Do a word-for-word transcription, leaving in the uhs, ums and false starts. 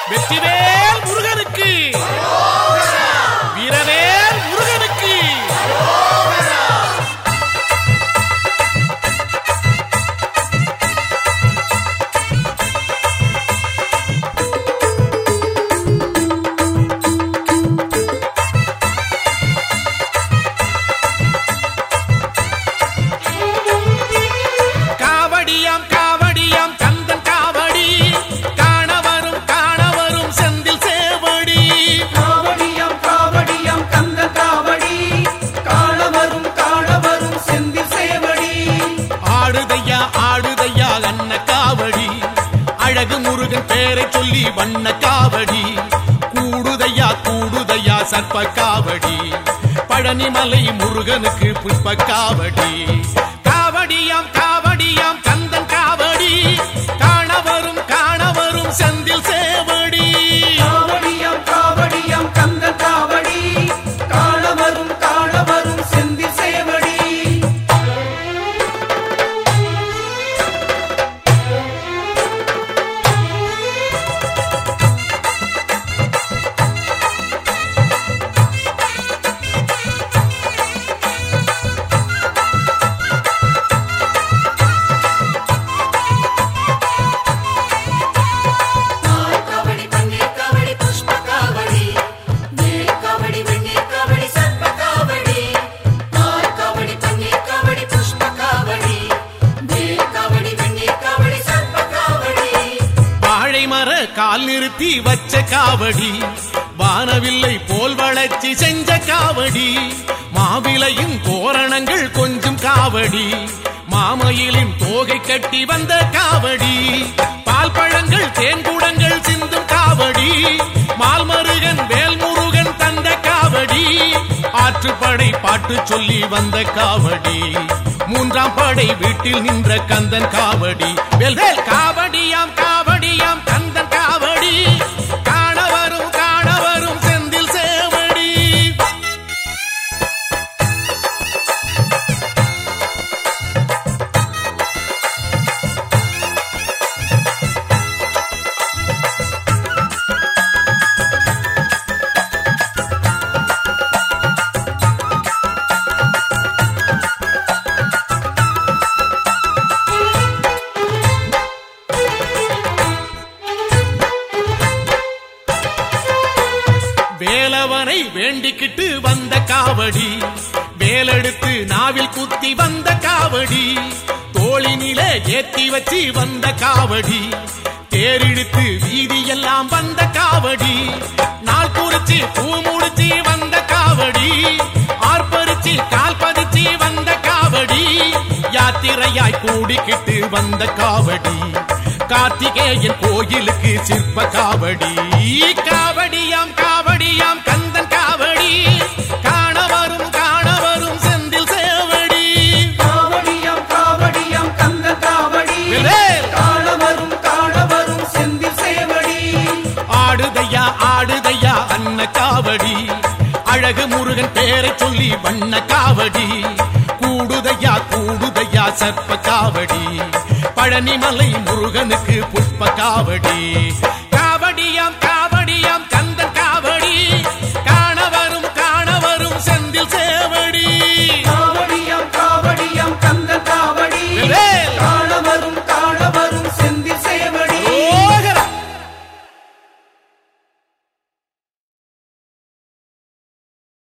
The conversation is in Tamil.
வெற்றிவேல் முருகனுக்கு, வீரவேல் முருகனுக்கு. காவடியாம் காவடியாம் கந்தன் காவடி காண வரும் காண வரும் செந்தில் சேவடி. காவடியாம் காவடியாம் கந்தன் காவடி காண வரும் காண வரும் செந்தில் சேவடி. ஆடுதையா ஆடுதையா அன்ன காவடி, அழகு முருகன் பேரை சொல்லி வண்ண காவடி. கூடுதையா கூடுதையா சர்ப்ப காவடி, பழனிமலை முருகனுக்கு புஷ்ப காவடி. காவடியாம் காவடியாம் கந்தன் காவடி காண வரும் காண வரும் செந்தில் சேவடி. காவடியாம் காவடியாம் கந்தன் காவடி காண வரும் காண வரும் செந்தில் சேவடி. கால் நிறுத்தி வச்ச காவடி, வானவில்லை போல் வளர்ச்சி செஞ்ச காவடி. மாவிலையின் தோரணங்கள் கொஞ்சம் காவடி, மாமயிலின் தோகை கட்டி வந்த காவடி. பால் பழங்கள் தேன்குடங்கள் சிந்தும் காவடி, மால்மருகன் வேல்முருகன் தந்த காவடி. ஆற்றுப்படை பாட்டு சொல்லி வந்த காவடி, மூன்றாம் படை வீட்டில் நின்ற கந்தன் காவடி. வேல்வேல் காவடியாம் காவடியாம் கந்தன் காவடி காண வரும் காண வரும் செந்தில் சேவடி. வேலவனை வேண்டிக்கிட்டு வந்த காவடி, வேலெடுத்து நாவில் குத்தி வந்த காவடி. தோளினிலே ஏத்தி வச்சு வந்த காவடி, தேரிழுத்து வீதியெல்லாம் வந்த காவடி. நாள் குறிச்சி பூ முடிச்சு வந்த காவடி, ஆர்ப்பரிச்சு கால் பதிச்சு வந்த காவடி. யாத்திரையாய் கூடிக்கிட்டு வந்த காவடி, கார்த்திகேயன் கோயிலுக்கு சிற்ப காவடி. காவடியாம் காவடியாம் கந்தன் காவடி காண வரும் காண வரும் செந்தில் சேவடி. காவடியாம் காவடியாம் கந்தன் காவடி காண வரும் காண வரும் செந்தில் சேவடி. ஆடுதையா ஆடுதையா அன்ன காவடி, அழகு முருகன் பேரை சொல்லி வண்ண காவடி. கூடுதையா கூடுதையா சர்ப்ப காவடி, பழனிமலை முருகனுக்கு புஷ்ப காவடி. காவடியாம் காவடியாம் கந்தன் காவடி காண வரும் காண வரும் செந்தில் சேவடி. காவடியாம் காவடியாம் கந்தன் காவடி